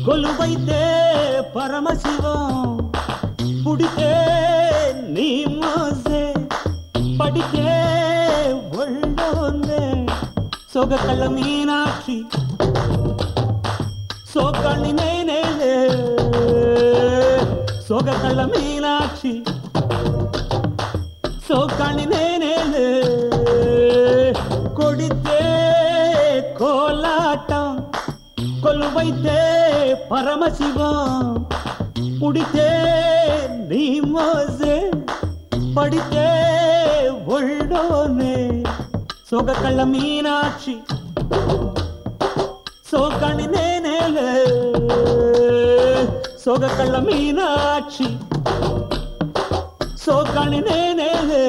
కొలువైతే పరమశివం పుడితే నీ మోసే పడితే ఒళ్ళోనే సొగకళ్ళ మీనాక్షి సోగాన్ని నేనేలే సొగకళ్ళ మీనాక్షి సోగాన్ని నేనేలే కొడితే కోలాటం కొలువైతే పరమశివం పుడితే నీ మోసే పడితే ఒళ్ళోనే సొగకళ్ళ మీనాక్షి సోగాన్ని నేనేలే సొగకళ్ళ మీనాక్షి సోగాన్ని నేనేలే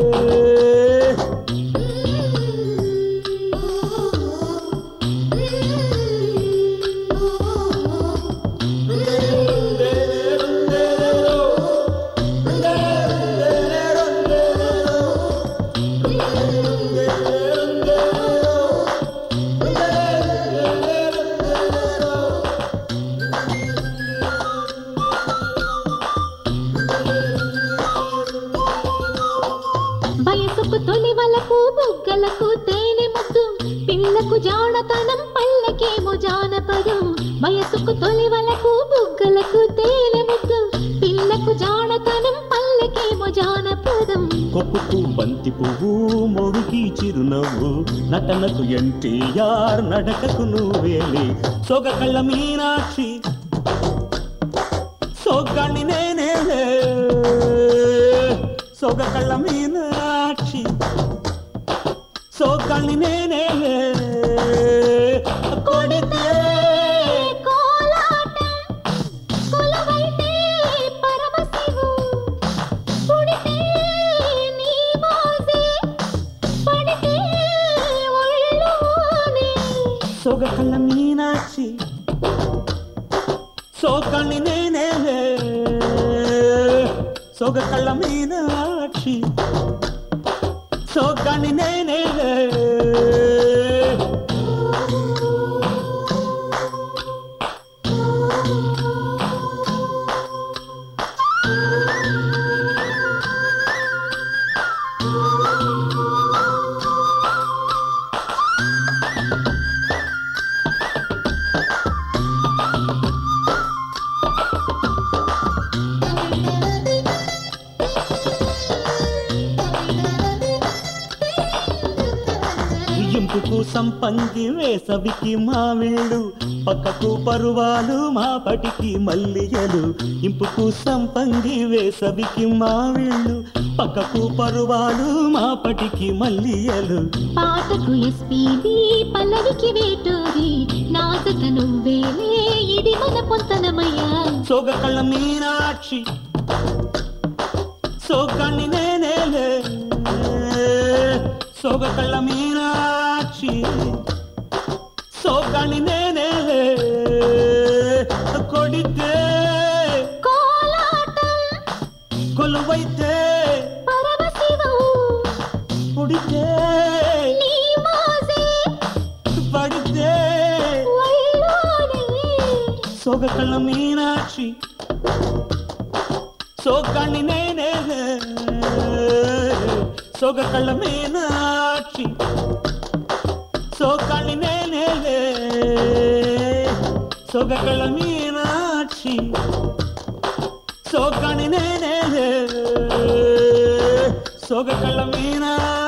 వయసుకు తొలి వలకు బుగ్గలకు తేనె ముద్దు పిల్లకు జానతనం పల్లకేమో జానపదం వయసుకు తొలి వలకు బుగ్గలకు తేనె ముద్దు పిల్లకు జానతనం పల్లకేమో జానపదం కొప్పుకు బంతి పువ్వు మొడికి చిరునవ్వు నటనకు ఎన్టీఆర్ నడకకు నువ్వేలే సొగకళ్ళ మీనాక్షి సోగాన్ని నేనేలే సొగకళ్ళ మీనాక్షి సోగాన్ని నేనేలే కొడితే కోలాటం కొలువైతే పరమశివం పుడితే నీ మోసే పడితే ఒళ్ళోనే సొగకళ్ళ మీనాక్షి సోగాన్ని నేనేలే సొగకళ్ళ మీనాక్షి సోగాన్ని నేనేలే ఇంపుకు సంపంగి వేసవికి మామిళ్ళు పక్కకు పరువాలు మాపటికి మల్లియలు ఇంపుకు సంపంగి వేసవికి మామిళ్ళు పక్కకు పరువాలు మాపటికి మల్లియలు పాటకు ఎస్పీబీ పల్లవికి వేటూరి నాజక నువ్వేలే ఇది మన పొంతనమయ్యా సొగకళ్ళ మీనాక్షి సోగాన్ని నేనేలే సొగకళ్ళ మీనాక్షి సోగాన్ని నేనేలే కొడితే కోలాటం కొలువైతే పరమశివం పుడితే నీ మోసే పడితే ఒళ్ళోనే సొగకళ్ళ మీనాక్షి సోగాన్ని నేనేలే సొగకళ్ళ మీనాక్షి సోగాన్ని నేనేలే సొగకళ్ళ మీనాక్షి సోగాన్ని నేనేలే సొగకళ్ళ మీనాక్షి